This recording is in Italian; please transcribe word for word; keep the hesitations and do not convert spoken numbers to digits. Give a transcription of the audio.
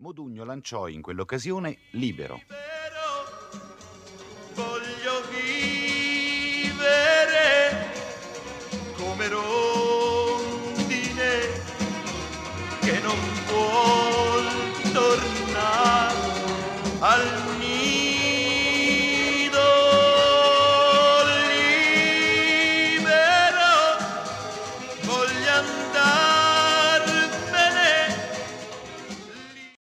Modugno lanciò in quell'occasione Libero. Voglio vivere come rondine che non vuol tornare al